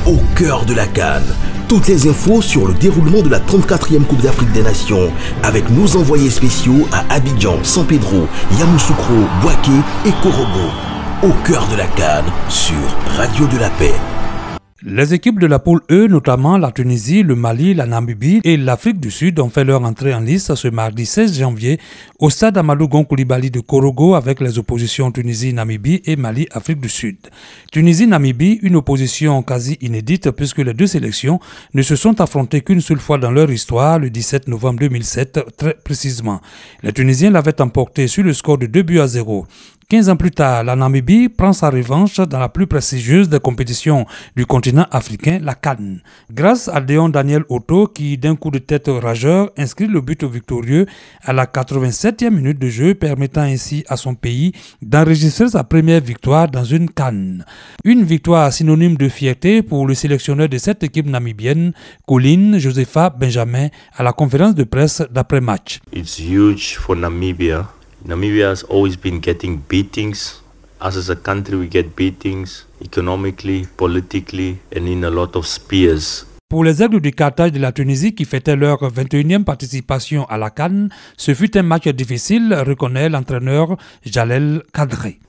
au cœur de la CAN. Toutes les infos sur le déroulement de la 34e Coupe d'Afrique des Nations avec nos envoyés spéciaux à Abidjan, San Pedro, Yamoussoukro, Bouaké et Korogo. Au cœur de la CAN sur Radio de la Paix. Les équipes de la poule E, notamment la Tunisie, le Mali, la Namibie et l'Afrique du Sud, ont fait leur entrée en lice ce mardi 16 janvier au stade Amadou Gon Coulibaly de Korogo avec les oppositions Tunisie-Namibie et Mali-Afrique du Sud. Tunisie-Namibie, une opposition quasi inédite puisque les deux sélections ne se sont affrontées qu'une seule fois dans leur histoire, le 17 novembre 2007, très précisément. Les Tunisiens l'avaient emporté sur le score de 2-0. 15 ans plus tard, la Namibie prend sa revanche dans la plus prestigieuse des compétitions du continent africain, la CAN. Grâce à Léon Daniel Otto qui, d'un coup de tête rageur, inscrit le but victorieux à la 87e minute de jeu, permettant ainsi à son pays d'enregistrer sa première victoire dans une CAN. Une victoire synonyme de fierté pour le sélectionneur de cette équipe namibienne, Colin Josepha Benjamin, à la conférence de presse d'après-match. It's huge for Namibia. Namibia has always been getting beatings. Us as a country, we get beatings economically, politically, and in a lot of spheres. Pour les Aigles du Carthage de la Tunisie qui fêtaient leur 21e participation à la CAN, ce fut un match difficile, reconnaît l'entraîneur Jalel Kadri.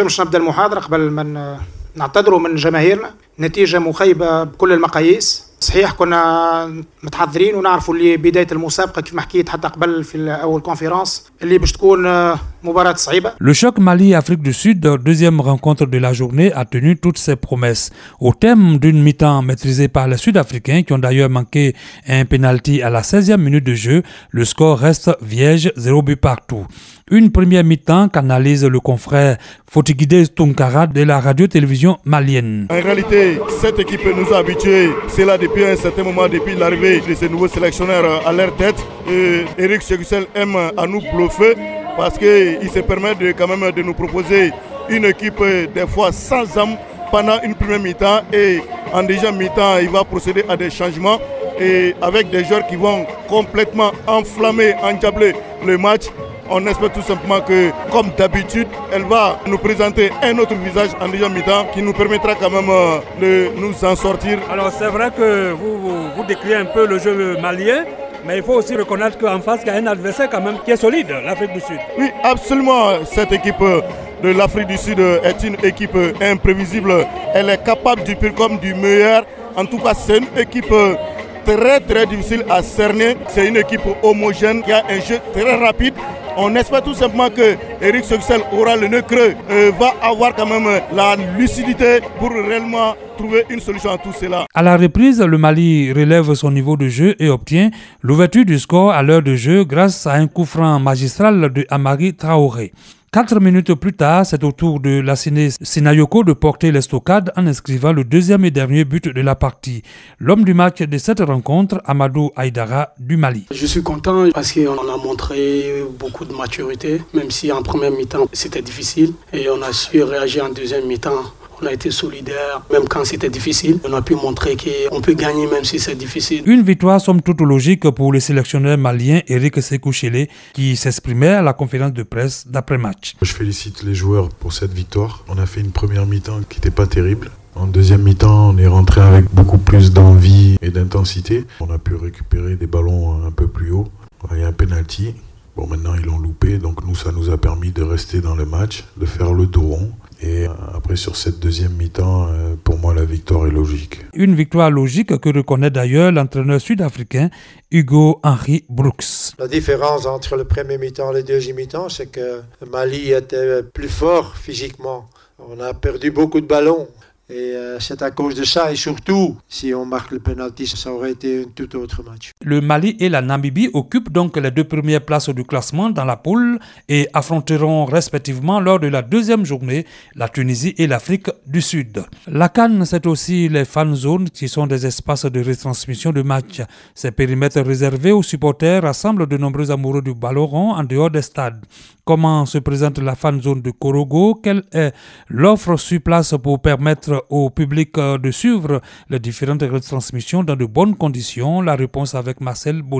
نعتذروا من جماهيرنا نتيجة مخيبة بكل المقاييس صحيح كنا متحضرين ونعرفوا اللي بداية المسابقة كيف ما حكيت حتى قبل في أول كونفيرانس اللي باش تكون مباراة صعيبة. Le choc Mali-Afrique du Sud, deuxième rencontre de la journée, a tenu toutes ses promesses. Au terme d'une mi-temps maîtrisée par les Sud-Africains qui ont d'ailleurs manqué un penalty à la 16e minute de jeu, le score reste vierge, 0 but partout. Une première mi-temps qu'analyse le confrère Fotigide Tunkara de la radio-télévision malienne. En réalité, cette équipe nous a habitués. C'est là depuis un certain moment, depuis l'arrivée de ces nouveaux sélectionneurs à leur tête. Eric Ségussel aime à nous bluffer parce qu'il se permet quand même de nous proposer une équipe des fois sans âme pendant une première mi-temps. Et en deuxième mi-temps, il va procéder à des changements et avec des joueurs qui vont complètement enflammer, endiabler le match. On espère tout simplement que, comme d'habitude, elle va nous présenter un autre visage en deuxième mi-temps qui nous permettra quand même de nous en sortir. Alors c'est vrai que vous décrivez un peu le jeu malien, mais il faut aussi reconnaître qu'en face, il y a un adversaire quand même qui est solide, l'Afrique du Sud. Oui, absolument. Cette équipe de l'Afrique du Sud est une équipe imprévisible. Elle est capable du pire comme du meilleur. En tout cas, c'est une équipe très très difficile à cerner. C'est une équipe homogène qui a un jeu très rapide. On espère tout simplement que Eric Ségussel aura le nez creux, va avoir quand même la lucidité pour réellement trouver une solution à tout cela. À la reprise, le Mali relève son niveau de jeu et obtient l'ouverture du score à l'heure de jeu grâce à un coup franc magistral de Amari Traoré. 4 minutes plus tard, c'est au tour de Lassine Sinayoko de porter l'estocade en inscrivant le deuxième et dernier but de la partie. L'homme du match de cette rencontre, Amadou Aïdara du Mali. Je suis content parce qu'on a montré beaucoup de maturité, même si en première mi-temps c'était difficile et on a su réagir en deuxième mi-temps. On a été solidaires, même quand c'était difficile. On a pu montrer qu'on peut gagner même si c'est difficile. Une victoire somme toute logique pour le sélectionneur malien Eric Sékou-Chélé qui s'exprimait à la conférence de presse d'après-match. Je félicite les joueurs pour cette victoire. On a fait une première mi-temps qui n'était pas terrible. En deuxième mi-temps, on est rentré avec beaucoup plus d'envie et d'intensité. On a pu récupérer des ballons un peu plus haut. Il y a un penalty. Bon, maintenant, ils l'ont loupé. Donc, nous, ça nous a permis de rester dans le match, de faire le dos rond. Et après, sur cette deuxième mi-temps, pour moi, la victoire est logique. Une victoire logique que reconnaît d'ailleurs l'entraîneur sud-africain Hugo Henry Brooks. La différence entre le premier mi-temps et le deuxième mi-temps, c'est que Mali était plus fort physiquement. On a perdu beaucoup de ballons. Et c'est à cause de ça, et surtout, si on marque le penalty, ça aurait été un tout autre match. Le Mali et la Namibie occupent donc les deux premières places du classement dans la poule et affronteront respectivement lors de la deuxième journée la Tunisie et l'Afrique du Sud. La CAN, c'est aussi les fan zones qui sont des espaces de retransmission de matchs. Ces périmètres réservés aux supporters rassemblent de nombreux amoureux du ballon rond en dehors des stades. Comment se présente la fan zone de Korogo? Quelle est l'offre sur place pour permettre au public de suivre les différentes retransmissions dans de bonnes conditions? La réponse avec Marcel Boni.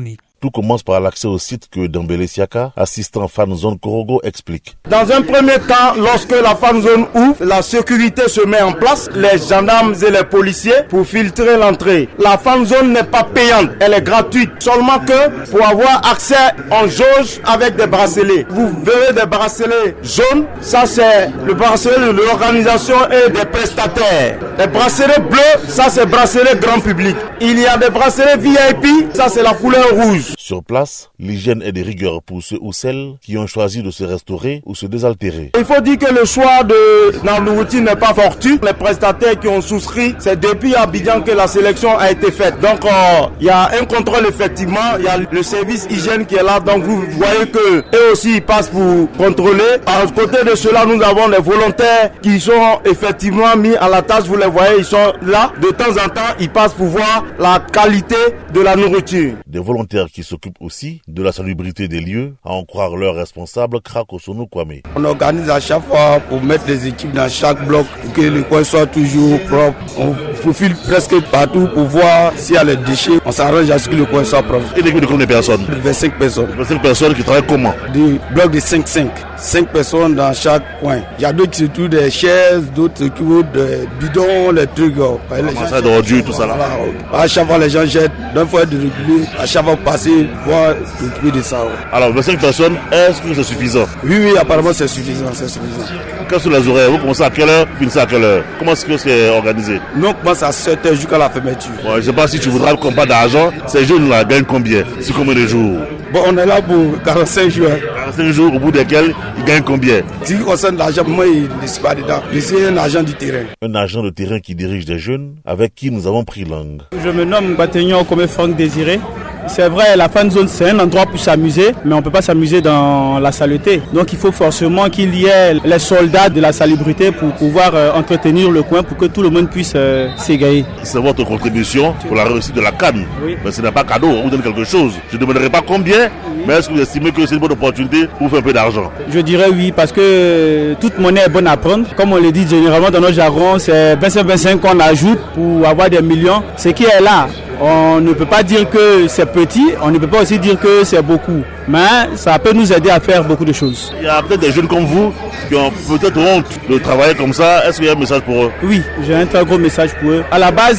Tout commence par l'accès au site que Dembélé Siaka, assistant fan zone Korogo, explique. Dans un premier temps, lorsque la fan zone ouvre, la sécurité se met en place, les gendarmes et les policiers pour filtrer l'entrée. La fan zone n'est pas payante, elle est gratuite. Seulement que pour avoir accès en jauge avec des bracelets. Vous verrez des bracelets jaunes, ça c'est le bracelet de l'organisation et des prestataires. Les bracelets bleus, ça c'est bracelet grand public. Il y a des bracelets VIP, ça c'est la couleur rouge. Sur place, l'hygiène est des rigueurs pour ceux ou celles qui ont choisi de se restaurer ou se désaltérer. Il faut dire que le choix de la nourriture n'est pas fortuit. Les prestataires qui ont souscrit, c'est depuis Abidjan que la sélection a été faite. Donc il y a un contrôle effectivement, il y a le service hygiène qui est là. Donc vous voyez que eux aussi ils passent pour contrôler. À côté de cela, nous avons des volontaires qui sont effectivement mis à la tâche. Vous les voyez, ils sont là. De temps en temps, ils passent pour voir la qualité de la nourriture. Des volontaires qui s'occupent aussi de la salubrité des lieux, à en croire leur responsable, Krakosono Kwame. On organise à chaque fois pour mettre des équipes dans chaque bloc pour que le coin soit toujours propre. On profile presque partout pour voir s'il y a les déchets. On s'arrange à ce que le coin soit propre. Et l'équipe de combien de personnes? 25 personnes. 25 personnes qui travaillent comment? Des blocs de 5-5. 5 personnes dans chaque coin. Il y a d'autres qui trouvent des chaises, d'autres qui trouvent des bidons, les trucs. Ça d'ordures, tout ça là. À chaque fois les gens jettent, d'un fois de réguler, à chaque fois passer, voir s'occuper de ça. Alors 25 personnes, est-ce que c'est suffisant? Oui, apparemment c'est suffisant, Quelles sont les horaires? Vous commencez à quelle heure? Vous finissez à quelle heure? Comment est-ce que c'est organisé? Nous on commence à 7h jusqu'à la fermeture. Ouais, je ne sais pas si tu voudras qu'on parle d'argent. Ces jeunes là gagnent combien? Sur combien de jours? Bon, on est là pour 45 jours. 45 jours au bout desquels ils gagnent combien? Ce qui concerne l'argent, moi il ne suis pas dedans. C'est un agent du terrain. Un agent de terrain qui dirige des jeunes avec qui nous avons pris langue. Je me nomme Bategnon comme Franck Désiré. C'est vrai, la fan zone c'est un endroit pour s'amuser, mais on ne peut pas s'amuser dans la saleté. Donc il faut forcément qu'il y ait les soldats de la salubrité pour pouvoir entretenir le coin pour que tout le monde puisse s'égayer. C'est votre contribution pour la réussite de la CAN. Oui. Mais ce n'est pas cadeau, on vous donne quelque chose. Je ne demanderai pas combien, mais est-ce que vous estimez que c'est une bonne opportunité pour faire un peu d'argent? Je dirais oui, parce que toute monnaie est bonne à prendre. Comme on le dit généralement dans nos jargons, c'est 25-25 qu'on ajoute pour avoir des millions. Ce qui est là, on ne peut pas dire que c'est petit, on ne peut pas aussi dire que c'est beaucoup. Mais ça peut nous aider à faire beaucoup de choses. Il y a peut-être des jeunes comme vous qui ont peut-être honte de travailler comme ça. Est-ce qu'il y a un message pour eux? Oui, j'ai un très gros message pour eux. À la base,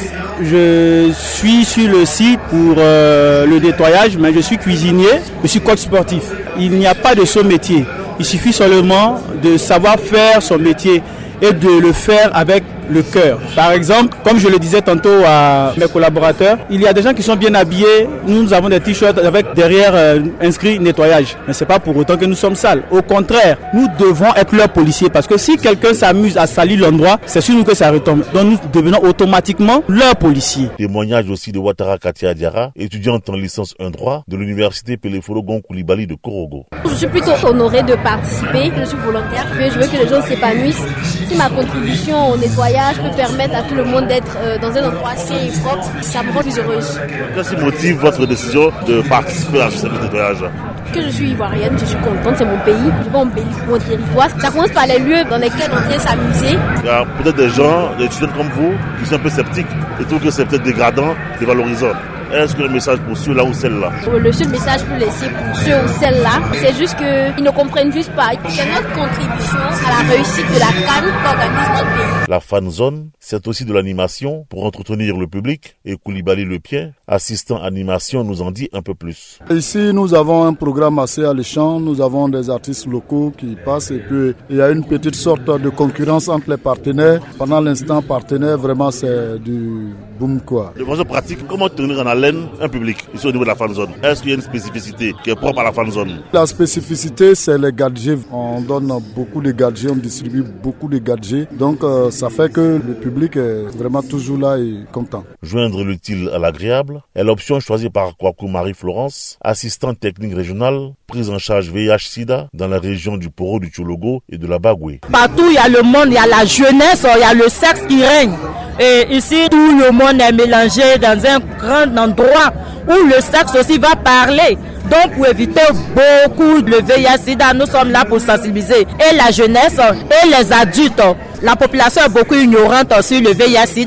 je suis sur le site pour le nettoyage, mais je suis cuisinier, je suis coach sportif. Il n'y a pas de ce métier. Il suffit seulement de savoir faire son métier et de le faire avec le cœur. Par exemple, comme je le disais tantôt à mes collaborateurs, il y a des gens qui sont bien habillés. Nous avons des t-shirts avec derrière inscrit nettoyage. Mais ce n'est pas pour autant que nous sommes sales. Au contraire, nous devons être leurs policiers parce que si quelqu'un s'amuse à salir l'endroit, c'est sur nous que ça retombe. Donc nous devenons automatiquement leurs policiers. Témoignage aussi de Ouattara Katia Diarra, étudiante en licence 1 droit de l'université Pelefolo Gon Koulibaly de Korogo. Je suis plutôt honorée de participer. Je suis volontaire, mais je veux que les gens s'épanouissent. Si ma contribution au nettoyage peut permettre à tout le monde d'être dans un endroit assez propre, ça me rend plus heureuse. Qu'est-ce qui motive votre décision de participer à ce service de nettoyage? Que je suis ivoirienne, je suis contente, c'est mon pays, je veux embellir mon territoire. Ça commence par les lieux dans lesquels on vient s'amuser. Il y a peut-être des gens, des étudiants comme vous, qui sont un peu sceptiques et trouvent que c'est peut-être dégradant, dévalorisant. Est-ce que le message pour ceux-là ou celles-là? Le seul message pour laisser pour ceux ou celles-là, c'est juste qu'ils ne comprennent juste pas. C'est notre contribution à la réussite de la CAN qu'organise notre pays. La fan zone, c'est aussi de l'animation pour entretenir le public. Et Koulibaly Lepien, assistant animation, nous en dit un peu plus. Ici, nous avons un programme assez alléchant. Nous avons des artistes locaux qui passent et puis il y a une petite sorte de concurrence entre les partenaires. Pendant l'instant, partenaire, vraiment, c'est du boom quoi. De façon pratique, comment tenir en haleine un public ici au niveau de la fan zone? Est-ce qu'il y a une spécificité qui est propre à la fan zone? La spécificité, c'est les gadgets. On donne beaucoup de gadgets, on distribue beaucoup de gadgets. Donc, ça fait que le public est vraiment toujours là et content. Joindre l'utile à l'agréable est l'option choisie par Kwaku Marie-Florence, assistante technique régionale, prise en charge VIH-Sida dans la région du Poro, du Tchologo et de la Bagoué. Partout, il y a le monde, il y a la jeunesse, il y a le sexe qui règne. Et ici, tout le monde est mélangé dans un grand endroit où le sexe aussi va parler. Donc, pour éviter beaucoup le VIH-Sida, nous sommes là pour sensibiliser et la jeunesse et les adultes. La population est beaucoup ignorante sur le VIH-Sida.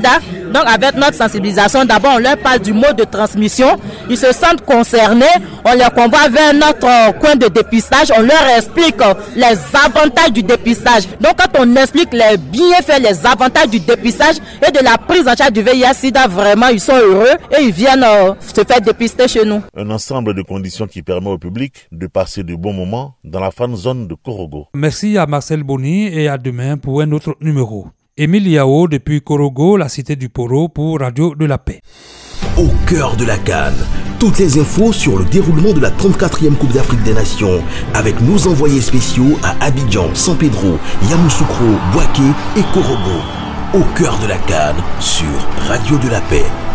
Donc avec notre sensibilisation, d'abord on leur parle du mode de transmission, ils se sentent concernés, on les convoie vers notre coin de dépistage, on leur explique les avantages du dépistage. Donc quand on explique les bienfaits, les avantages du dépistage et de la prise en charge du VIH/SIDA, vraiment ils sont heureux et ils viennent se faire dépister chez nous. Un ensemble de conditions qui permet au public de passer de bons moments dans la fan zone de Korogo. Merci à Marcel Boni et à demain pour un autre numéro. Émile Yao depuis Korogo, la cité du Poro pour Radio de la Paix. Au cœur de la CAN, toutes les infos sur le déroulement de la 34e Coupe d'Afrique des Nations avec nos envoyés spéciaux à Abidjan, San Pedro, Yamoussoukro, Bouaké et Korogo. Au cœur de la CAN sur Radio de la Paix.